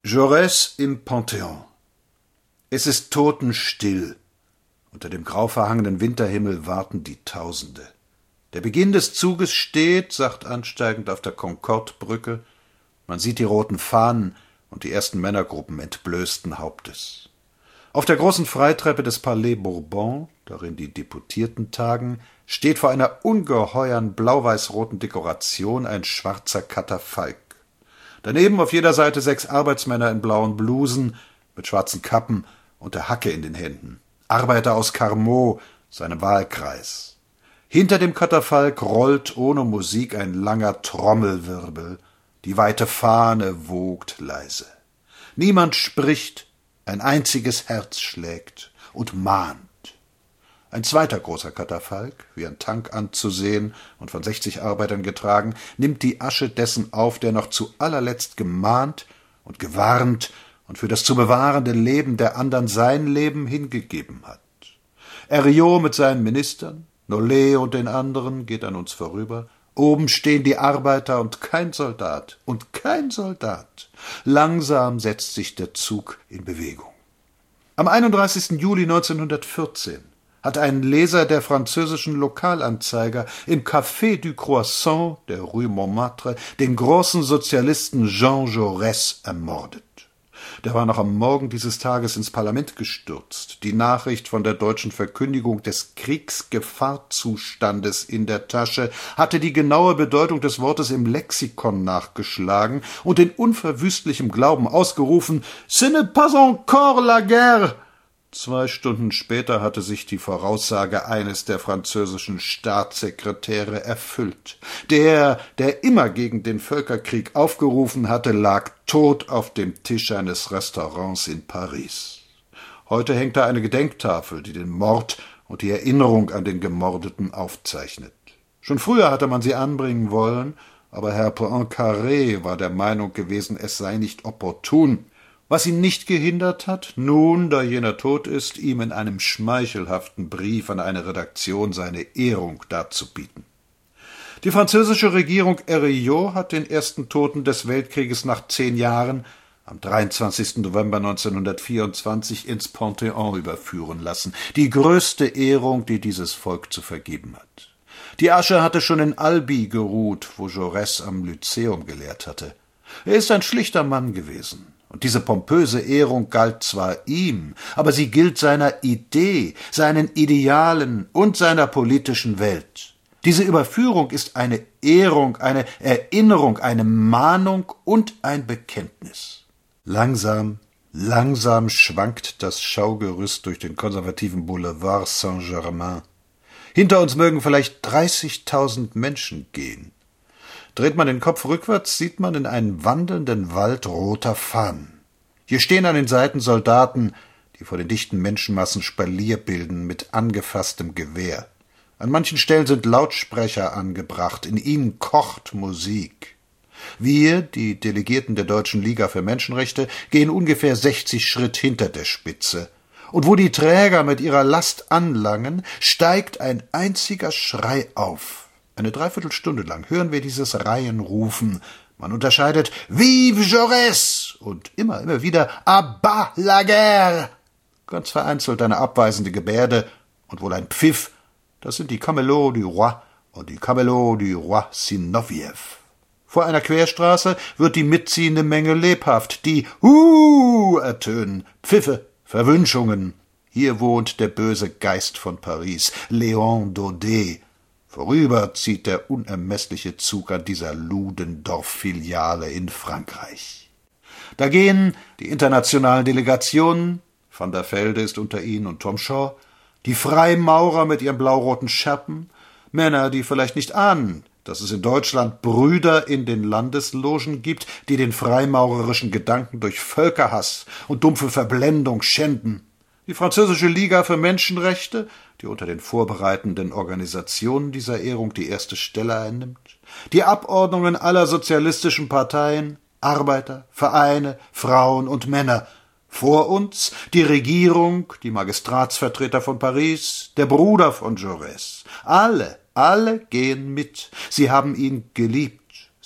Jaurès im Panthéon. Es ist totenstill. Unter dem grau verhangenen Winterhimmel warten die Tausende. Der Beginn des Zuges steht, sacht ansteigend auf der Concorde-Brücke. Man sieht die roten Fahnen und die ersten Männergruppen entblößten Hauptes. Auf der großen Freitreppe des Palais Bourbon, darin die Deputierten tagen, steht vor einer ungeheuren blau-weiß-roten Dekoration ein schwarzer Katafalk. Daneben auf jeder Seite 6 Arbeitsmänner in blauen Blusen mit schwarzen Kappen und der Hacke in den Händen. Arbeiter aus Carmaux, seinem Wahlkreis. Hinter dem Katafalk rollt ohne Musik ein langer Trommelwirbel. Die weite Fahne wogt leise. Niemand spricht, ein einziges Herz schlägt und mahnt. Ein zweiter großer Katafalk, wie ein Tank anzusehen und von 60 Arbeitern getragen, nimmt die Asche dessen auf, der noch zu allerletzt gemahnt und gewarnt und für das zu bewahrende Leben der anderen sein Leben hingegeben hat. Herriot mit seinen Ministern, Nollet und den anderen geht an uns vorüber. Oben stehen die Arbeiter und kein Soldat. Und kein Soldat. Langsam setzt sich der Zug in Bewegung. Am 31. Juli 1914 hat ein Leser der französischen Lokalanzeiger im Café du Croissant der Rue Montmartre den großen Sozialisten Jean Jaurès ermordet. Der war noch am Morgen dieses Tages ins Parlament gestürzt, die Nachricht von der deutschen Verkündigung des Kriegsgefahrzustandes in der Tasche, hatte die genaue Bedeutung des Wortes im Lexikon nachgeschlagen und in unverwüstlichem Glauben ausgerufen, »Ce n'est pas encore la guerre!« 2 Stunden später hatte sich die Voraussage eines der französischen Staatssekretäre erfüllt. Der immer gegen den Völkerkrieg aufgerufen hatte, lag tot auf dem Tisch eines Restaurants in Paris. Heute hängt da eine Gedenktafel, die den Mord und die Erinnerung an den Gemordeten aufzeichnet. Schon früher hatte man sie anbringen wollen, aber Herr Poincaré war der Meinung gewesen, es sei nicht opportun. Was ihn nicht gehindert hat, nun, da jener tot ist, ihm in einem schmeichelhaften Brief an eine Redaktion seine Ehrung darzubieten. Die französische Regierung Herriot hat den ersten Toten des Weltkrieges nach 10 Jahren am 23. November 1924 ins Panthéon überführen lassen, die größte Ehrung, die dieses Volk zu vergeben hat. Die Asche hatte schon in Albi geruht, wo Jaurès am Lyzeum gelehrt hatte. Er ist ein schlichter Mann gewesen. Und diese pompöse Ehrung galt zwar ihm, aber sie gilt seiner Idee, seinen Idealen und seiner politischen Welt. Diese Überführung ist eine Ehrung, eine Erinnerung, eine Mahnung und ein Bekenntnis. Langsam schwankt das Schaugerüst durch den konservativen Boulevard Saint-Germain. Hinter uns mögen vielleicht 30.000 Menschen gehen. Dreht man den Kopf rückwärts, sieht man in einen wandelnden Wald roter Fahnen. Hier stehen an den Seiten Soldaten, die vor den dichten Menschenmassen Spalier bilden mit angefasstem Gewehr. An manchen Stellen sind Lautsprecher angebracht, in ihnen kocht Musik. Wir, die Delegierten der Deutschen Liga für Menschenrechte, gehen ungefähr 60 Schritt hinter der Spitze. Und wo die Träger mit ihrer Last anlangen, steigt ein einziger Schrei auf. Eine Dreiviertelstunde lang hören wir dieses Reihenrufen. Man unterscheidet »Vive Jaurès« und immer wieder »À bas la guerre«. Ganz vereinzelt eine abweisende Gebärde und wohl ein Pfiff. Das sind die Camelots du Roi und die Camelots du Roi Zinoviev. Vor einer Querstraße wird die mitziehende Menge lebhaft, die ertönen, Pfiffe, Verwünschungen. Hier wohnt der böse Geist von Paris, Léon Daudet. Vorüber zieht der unermessliche Zug an dieser Ludendorff-Filiale in Frankreich. Da gehen die internationalen Delegationen, Van der Velde ist unter ihnen und Tom Shaw, die Freimaurer mit ihren blau-roten Schärpen, Männer, die vielleicht nicht ahnen, dass es in Deutschland Brüder in den Landeslogen gibt, die den freimaurerischen Gedanken durch Völkerhass und dumpfe Verblendung schänden. Die französische Liga für Menschenrechte, die unter den vorbereitenden Organisationen dieser Ehrung die erste Stelle einnimmt, die Abordnungen aller sozialistischen Parteien, Arbeiter, Vereine, Frauen und Männer, vor uns die Regierung, die Magistratsvertreter von Paris, der Bruder von Jaurès. Alle gehen mit. Sie haben ihn geliebt.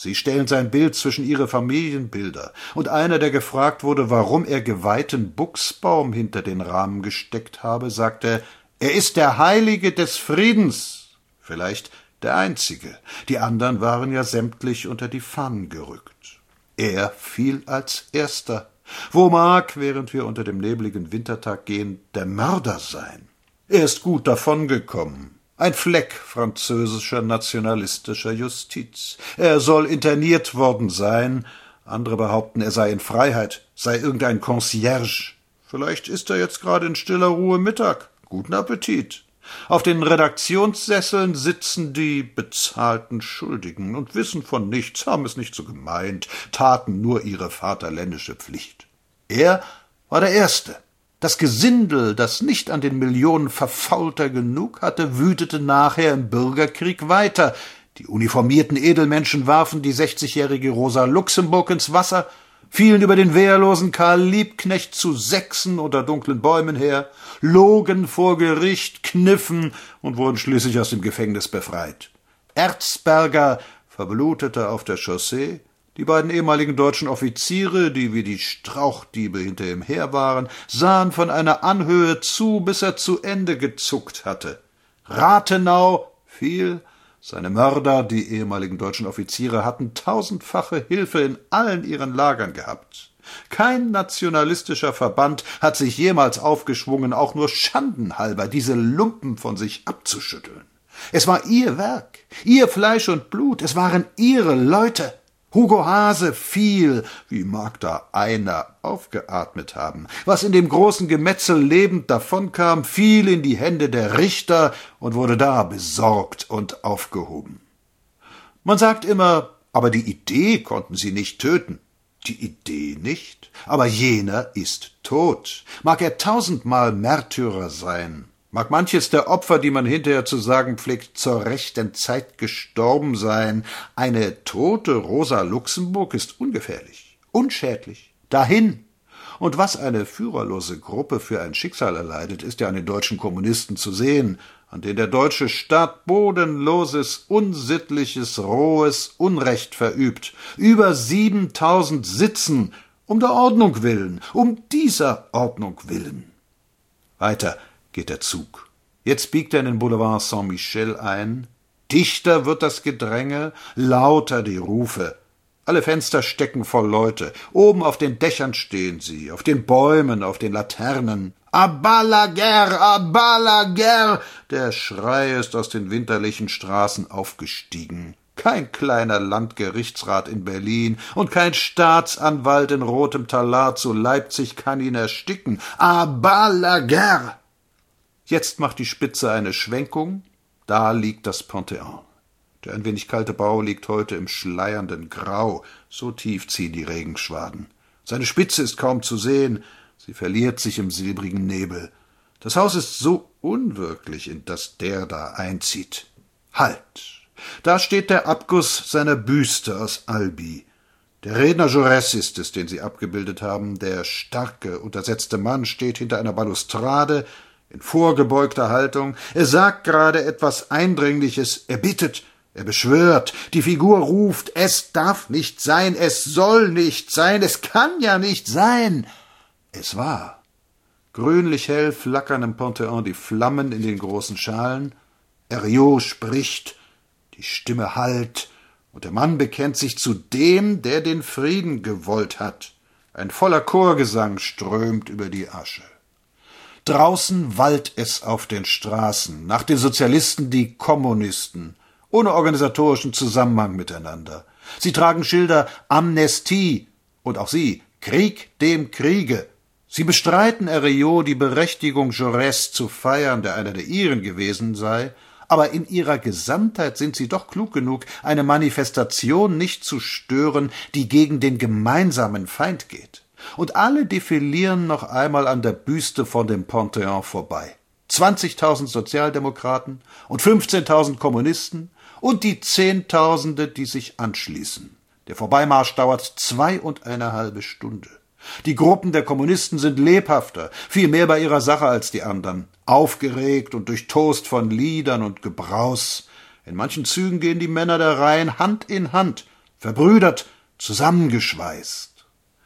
Sie stellen sein Bild zwischen ihre Familienbilder, und einer, der gefragt wurde, warum er geweihten Buchsbaum hinter den Rahmen gesteckt habe, sagte, er ist der Heilige des Friedens, vielleicht der einzige. Die anderen waren ja sämtlich unter die Pfannen gerückt. Er fiel als erster. Wo mag, während wir unter dem nebligen Wintertag gehen, der Mörder sein? Er ist gut davongekommen. Ein Fleck französischer nationalistischer Justiz. Er soll interniert worden sein. Andere behaupten, er sei in Freiheit, sei irgendein Concierge. Vielleicht isst er jetzt gerade in stiller Ruhe Mittag. Guten Appetit. Auf den Redaktionssesseln sitzen die bezahlten Schuldigen und wissen von nichts, haben es nicht so gemeint, taten nur ihre vaterländische Pflicht. Er war der Erste. Das Gesindel, das nicht an den Millionen Verfaulter genug hatte, wütete nachher im Bürgerkrieg weiter. Die uniformierten Edelmenschen warfen die 60-jährige Rosa Luxemburg ins Wasser, fielen über den wehrlosen Karl Liebknecht zu Sechsen unter dunklen Bäumen her, logen vor Gericht, kniffen und wurden schließlich aus dem Gefängnis befreit. Erzberger verblutete auf der Chaussee. Die beiden ehemaligen deutschen Offiziere, die wie die Strauchdiebe hinter ihm her waren, sahen von einer Anhöhe zu, bis er zu Ende gezuckt hatte. Rathenau fiel. Seine Mörder, die ehemaligen deutschen Offiziere, hatten tausendfache Hilfe in allen ihren Lagern gehabt. Kein nationalistischer Verband hat sich jemals aufgeschwungen, auch nur schandenhalber diese Lumpen von sich abzuschütteln. Es war ihr Werk, ihr Fleisch und Blut, es waren ihre Leute. Hugo Haase fiel, wie mag da einer aufgeatmet haben. Was in dem großen Gemetzel lebend davonkam, fiel in die Hände der Richter und wurde da besorgt und aufgehoben. Man sagt immer, aber die Idee konnten sie nicht töten. Die Idee nicht, aber jener ist tot. Mag er 1000-mal Märtyrer sein, mag manches der Opfer, die man hinterher zu sagen pflegt, zur rechten Zeit gestorben sein. Eine tote Rosa Luxemburg ist ungefährlich, unschädlich, dahin. Und was eine führerlose Gruppe für ein Schicksal erleidet, ist ja an den deutschen Kommunisten zu sehen, an denen der deutsche Staat bodenloses, unsittliches, rohes Unrecht verübt. Über 7000 sitzen, um der Ordnung willen, um dieser Ordnung willen. Weiter geht der Zug. Jetzt biegt er in den Boulevard Saint-Michel ein. Dichter wird das Gedränge, lauter die Rufe. Alle Fenster stecken voll Leute. Oben auf den Dächern stehen sie, auf den Bäumen, auf den Laternen. À bas la guerre, à bas la guerre! Der Schrei ist aus den winterlichen Straßen aufgestiegen. Kein kleiner Landgerichtsrat in Berlin und kein Staatsanwalt in rotem Talar zu Leipzig kann ihn ersticken. À bas la guerre! Jetzt macht die Spitze eine Schwenkung. Da liegt das Panthéon. Der ein wenig kalte Bau liegt heute im schleiernden Grau. So tief ziehen die Regenschwaden. Seine Spitze ist kaum zu sehen. Sie verliert sich im silbrigen Nebel. Das Haus ist so unwirklich, in das der da einzieht. Halt! Da steht der Abguss seiner Büste aus Albi. Der Redner Jaurès ist es, den sie abgebildet haben. Der starke, untersetzte Mann steht hinter einer Balustrade, in vorgebeugter Haltung. Er sagt gerade etwas Eindringliches. Er bittet, er beschwört. Die Figur ruft, es darf nicht sein, es soll nicht sein, es kann ja nicht sein. Es war. Grünlich hell flackern im Panthéon die Flammen in den großen Schalen. Herriot spricht, die Stimme hallt, und der Mann bekennt sich zu dem, der den Frieden gewollt hat. Ein voller Chorgesang strömt über die Asche. Draußen wallt es auf den Straßen, nach den Sozialisten die Kommunisten, ohne organisatorischen Zusammenhang miteinander. Sie tragen Schilder Amnestie und auch sie Krieg dem Kriege. Sie bestreiten Herriot die Berechtigung, Jaurès zu feiern, der einer der ihren gewesen sei, aber in ihrer Gesamtheit sind sie doch klug genug, eine Manifestation nicht zu stören, die gegen den gemeinsamen Feind geht. Und alle defilieren noch einmal an der Büste von dem Panthéon vorbei. 20.000 Sozialdemokraten und 15.000 Kommunisten und die Zehntausende, die sich anschließen. Der Vorbeimarsch dauert 2,5 Stunden. Die Gruppen der Kommunisten sind lebhafter, viel mehr bei ihrer Sache als die anderen, aufgeregt und durchtost von Liedern und Gebraus. In manchen Zügen gehen die Männer der Reihen Hand in Hand, verbrüdert, zusammengeschweißt.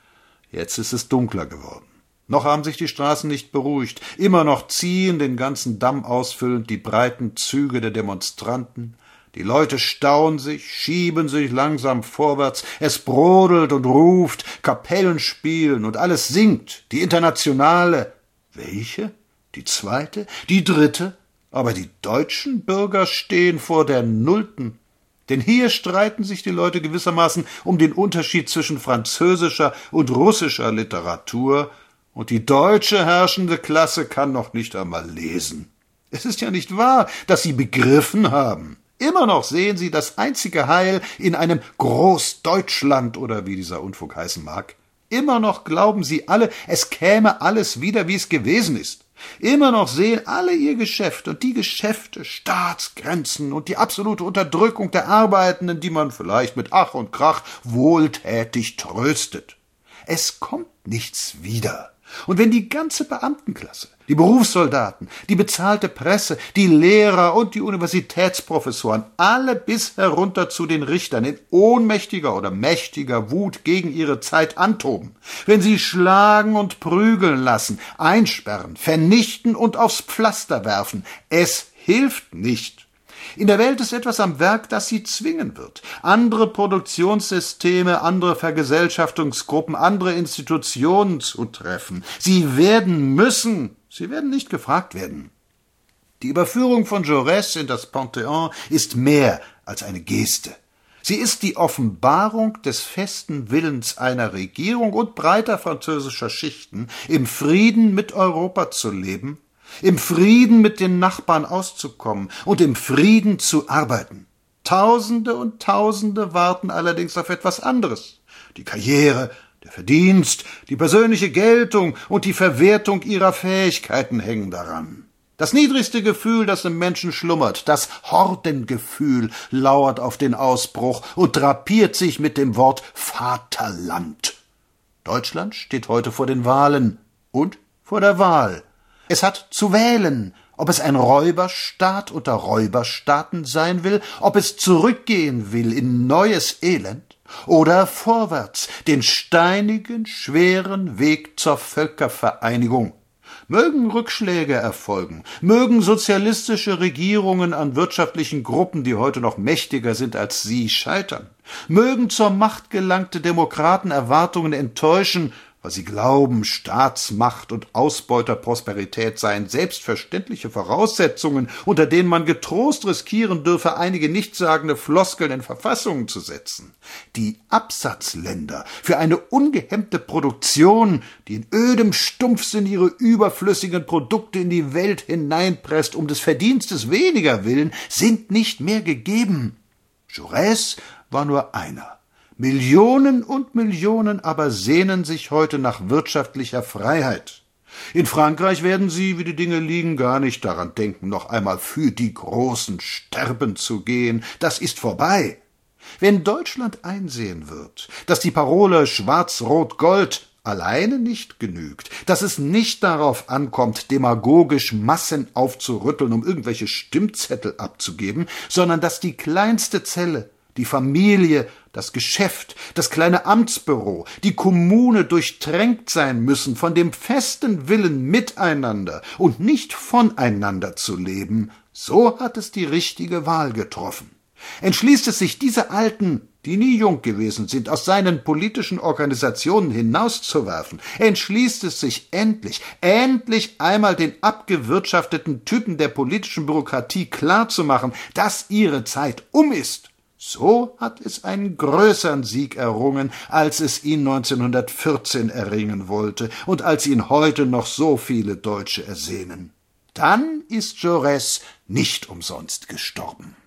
Jetzt ist es dunkler geworden. Noch haben sich die Straßen nicht beruhigt. Immer noch ziehen, den ganzen Damm ausfüllend, die breiten Züge der Demonstranten. Die Leute stauen sich, schieben sich langsam vorwärts. Es brodelt und ruft, Kapellen spielen und alles singt. Die Internationale. Welche? Die zweite? Die dritte? Aber die deutschen Bürger stehen vor der Nullten. Denn hier streiten sich die Leute gewissermaßen um den Unterschied zwischen französischer und russischer Literatur, und die deutsche herrschende Klasse kann noch nicht einmal lesen. Es ist ja nicht wahr, dass sie begriffen haben. Immer noch sehen sie das einzige Heil in einem Großdeutschland oder wie dieser Unfug heißen mag. Immer noch glauben sie alle, es käme alles wieder, wie es gewesen ist. Immer noch sehen alle ihr Geschäft und die Geschäfte, Staatsgrenzen und die absolute Unterdrückung der Arbeitenden, die man vielleicht mit Ach und Krach wohltätig tröstet. Es kommt nichts wieder. Und wenn die ganze Beamtenklasse, die Berufssoldaten, die bezahlte Presse, die Lehrer und die Universitätsprofessoren, alle bis herunter zu den Richtern in ohnmächtiger oder mächtiger Wut gegen ihre Zeit antoben, wenn sie schlagen und prügeln lassen, einsperren, vernichten und aufs Pflaster werfen, es hilft nicht. In der Welt ist etwas am Werk, das sie zwingen wird. Andere Produktionssysteme, andere Vergesellschaftungsgruppen, andere Institutionen zu treffen. Sie werden müssen. Sie werden nicht gefragt werden. Die Überführung von Jaurès in das Panthéon ist mehr als eine Geste. Sie ist die Offenbarung des festen Willens einer Regierung und breiter französischer Schichten, im Frieden mit Europa zu leben, im Frieden mit den Nachbarn auszukommen und im Frieden zu arbeiten. Tausende und Tausende warten allerdings auf etwas anderes. Die Karriere, der Verdienst, die persönliche Geltung und die Verwertung ihrer Fähigkeiten hängen daran. Das niedrigste Gefühl, das im Menschen schlummert, das Hordengefühl, lauert auf den Ausbruch und drapiert sich mit dem Wort Vaterland. Deutschland steht heute vor den Wahlen und vor der Wahl. Es hat zu wählen, ob es ein Räuberstaat unter Räuberstaaten sein will, ob es zurückgehen will in neues Elend oder vorwärts den steinigen, schweren Weg zur Völkervereinigung. Mögen Rückschläge erfolgen, mögen sozialistische Regierungen an wirtschaftlichen Gruppen, die heute noch mächtiger sind als sie, scheitern, mögen zur Macht gelangte Demokraten Erwartungen enttäuschen, weil sie glauben, Staatsmacht und Ausbeuterprosperität seien selbstverständliche Voraussetzungen, unter denen man getrost riskieren dürfe, einige nichtssagende Floskeln in Verfassungen zu setzen. Die Absatzländer für eine ungehemmte Produktion, die in ödem Stumpfsinn ihre überflüssigen Produkte in die Welt hineinpresst, um des Verdienstes weniger willen, sind nicht mehr gegeben. Jaurès war nur einer. Millionen und Millionen aber sehnen sich heute nach wirtschaftlicher Freiheit. In Frankreich werden sie, wie die Dinge liegen, gar nicht daran denken, noch einmal für die Großen sterben zu gehen. Das ist vorbei. Wenn Deutschland einsehen wird, dass die Parole Schwarz-Rot-Gold alleine nicht genügt, dass es nicht darauf ankommt, demagogisch Massen aufzurütteln, um irgendwelche Stimmzettel abzugeben, sondern dass die kleinste Zelle, die Familie, das Geschäft, das kleine Amtsbüro, die Kommune durchtränkt sein müssen von dem festen Willen, miteinander und nicht voneinander zu leben, so hat es die richtige Wahl getroffen. Entschließt es sich, diese Alten, die nie jung gewesen sind, aus seinen politischen Organisationen hinauszuwerfen, entschließt es sich endlich einmal den abgewirtschafteten Typen der politischen Bürokratie klarzumachen, dass ihre Zeit um ist, so hat es einen größeren Sieg errungen, als es ihn 1914 erringen wollte und als ihn heute noch so viele Deutsche ersehnen. Dann ist Jaurès nicht umsonst gestorben.